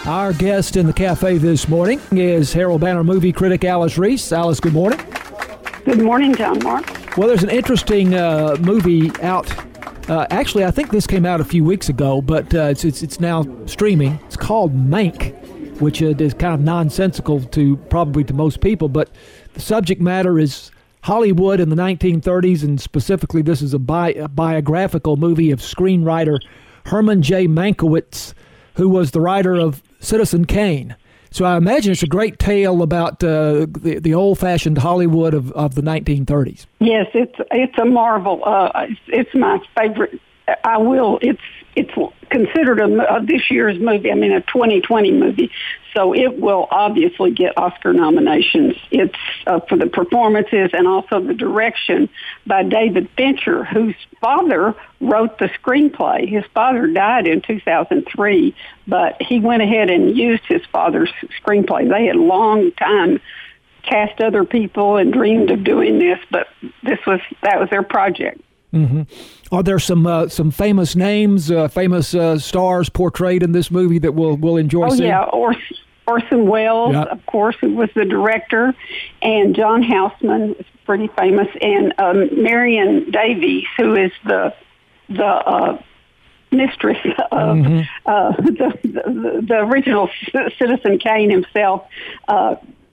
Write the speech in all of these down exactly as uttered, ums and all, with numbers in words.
Our guest in the cafe this morning is Herald Banner movie critic Alice Reese. Alice, good morning. Good morning, John Mark. Well, there's an interesting uh, movie out. Uh, actually, I think this came out a few weeks ago, but uh, it's, it's it's now streaming. It's called Mank, which uh, is kind of nonsensical to probably to most people, but the subject matter is Hollywood in the nineteen thirties, and specifically this is a, bi- a biographical movie of screenwriter Herman J. Mankiewicz, who was the writer of Citizen Kane. So I imagine it's a great tale about uh, the, the old-fashioned Hollywood of, of the nineteen thirties. Yes, it's it's a marvel. Uh, it's, it's my favorite. I will. It's it's considered a, a this year's movie. I mean, a twenty twenty movie. So it will obviously get Oscar nominations. It's uh, for the performances and also the direction by David Fincher, whose father wrote the screenplay. His father died in two thousand three, but he went ahead and used his father's screenplay. They had a long time cast other people and dreamed of doing this, but this was that was their project. Mm-hmm. Are there some uh, some famous names, uh, famous uh, stars portrayed in this movie that we'll we'll enjoy oh, seeing? Oh yeah, Ors- Orson Welles, yep. Of course, who was the director, and John Houseman is pretty famous, and um, Marion Davies, who is the the uh, mistress of mm-hmm. uh, the, the the original Citizen Kane himself, uh,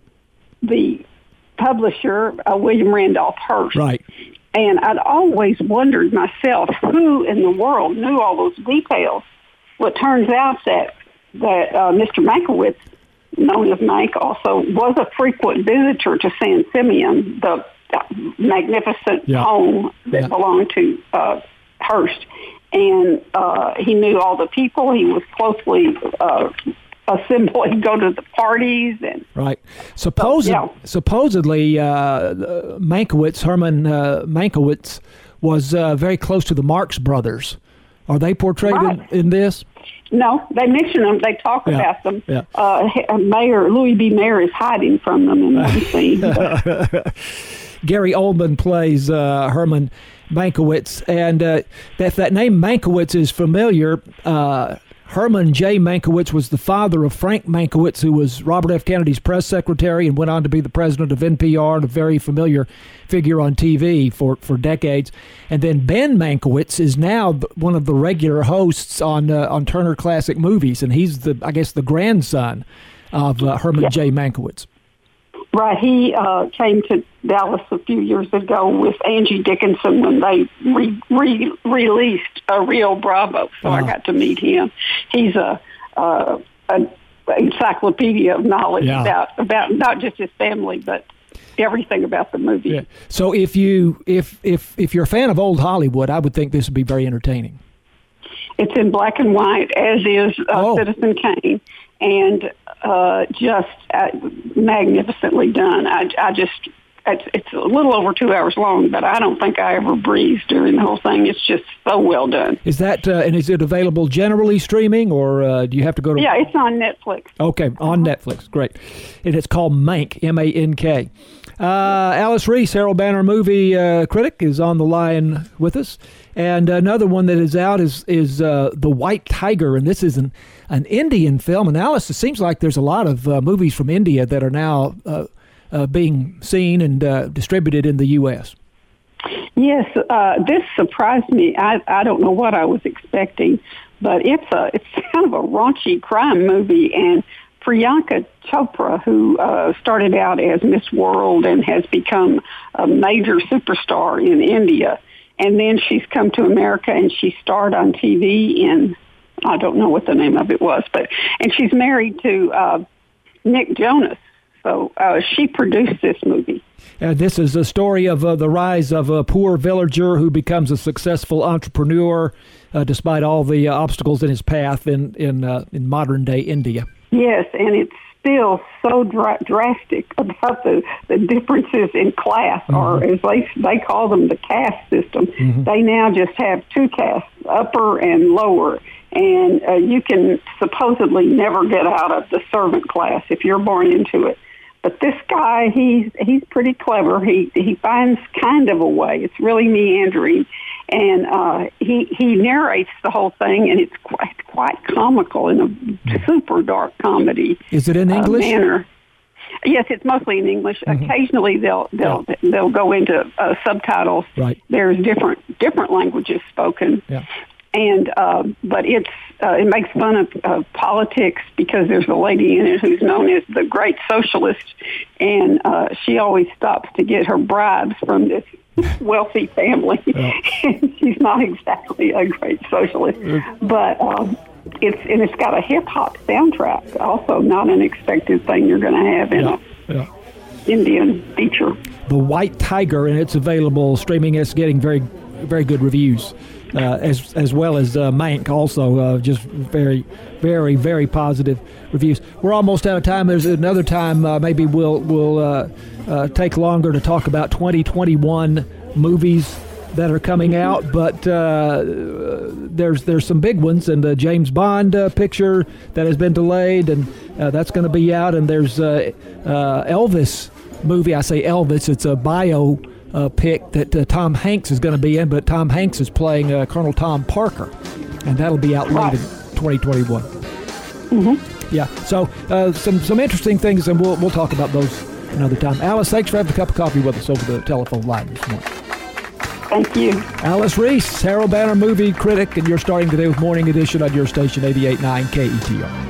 the publisher uh, William Randolph Hearst. Right. And I'd always wondered myself who in the world knew all those details. Well, it turns out that that uh, Mister Mankiewicz, known as Mank, also was a frequent visitor to San Simeon, the magnificent yeah. home that yeah. belonged to uh, Hearst. And uh, he knew all the people. He was closely uh, assembled, go to the parties. And right. Supposedly, so, yeah. supposedly uh, Mankiewicz, Herman uh, Mankiewicz, was uh, very close to the Marx Brothers. Are they portrayed right. in, in this? No, they mention them. They talk yeah. about them. Yeah. Uh, Mayor Louis B. Mayer is hiding from them in one scene. Gary Oldman plays uh, Herman Mankiewicz, and uh, if that name Mankiewicz is familiar, uh, Herman J. Mankiewicz was the father of Frank Mankiewicz, who was Robert F. Kennedy's press secretary and went on to be the president of N P R and a very familiar figure on T V for, for decades. And then Ben Mankiewicz is now one of the regular hosts on uh, on Turner Classic Movies, and he's the I guess the grandson of uh, Herman yeah. J. Mankiewicz. Right. He uh, came to Dallas a few years ago with Angie Dickinson when they re- re- released a Rio Bravo. So uh-huh. I got to meet him. He's a, uh, an encyclopedia of knowledge yeah. about, about not just his family, but everything about the movie. Yeah. So if you if if if you're a fan of old Hollywood, I would think this would be very entertaining. It's in black and white, as is uh, oh. Citizen Kane, and uh, just uh, magnificently done. I, I just, it's, it's a little over two hours long, but I don't think I ever breathed during the whole thing. It's just so well done. Is that, uh, and is it available generally streaming, or uh, do you have to go to? Yeah, it's on Netflix. Okay, on uh-huh. Netflix, great. And it's called Mank, M A N K. Uh, Alice Reese, Herald Banner movie uh, critic, is on the line with us. And another one that is out is is uh, The White Tiger, and this is an, an Indian film. And Alice, it seems like there's a lot of uh, movies from India that are now uh, uh, being seen and uh, distributed in the U S. Yes, uh, this surprised me. I, I don't know what I was expecting, but it's a it's kind of a raunchy crime movie, and Priyanka Chopra, who uh, started out as Miss World and has become a major superstar in India, and then she's come to America and she starred on T V in, I don't know what the name of it was, but and she's married to uh, Nick Jonas. So uh, she produced this movie. Uh, this is a story of uh, the rise of a poor villager who becomes a successful entrepreneur uh, despite all the uh, obstacles in his path in in, uh, in modern-day India. Yes, and it's still so dra- drastic about the, the differences in class, mm-hmm. or as they they call them, the caste system. Mm-hmm. They now just have two castes, upper and lower, and uh, you can supposedly never get out of the servant class if you're born into it. But this guy, he's he's pretty clever. He he finds kind of a way. It's really meandering, and uh, he he narrates the whole thing, and it's quite quite comical in a super dark comedy. Is it in uh, English? manner. Yes, it's mostly in English. Mm-hmm. Occasionally, they'll they'll yeah. they'll go into uh, subtitles. Right. There's different different languages spoken. Yeah. And uh, but it's uh, it makes fun of uh, politics because there's a lady in it who's known as the Great Socialist, and uh, she always stops to get her bribes from this wealthy family. Yeah. She's not exactly a great socialist, but um, it's and it's got a hip hop soundtrack. Also, not an expected thing you're going to have in yeah. a yeah. Indian feature. The White Tiger, and it's available streaming. It's getting very very good reviews. Uh, as as well as uh, Mank, also uh, just very, very, very positive reviews. We're almost out of time. There's another time uh, maybe we'll we'll uh, uh, take longer to talk about twenty twenty-one movies that are coming out. But uh, there's there's some big ones, and the James Bond uh, picture that has been delayed, and uh, that's going to be out. And there's uh, uh, Elvis movie. I say Elvis. It's a bio. Uh, pick that uh, Tom Hanks is going to be in, but Tom Hanks is playing uh, Colonel Tom Parker, and that'll be out late in twenty twenty-one. Mm-hmm. Yeah, so uh, some some interesting things, and we'll we'll talk about those another time. Alice, thanks for having a cup of coffee with us over the telephone line this morning. Thank you. Alice Reese, Harold Banner movie critic, and you're starting today with Morning Edition on your station eighty-eight point nine K E T R.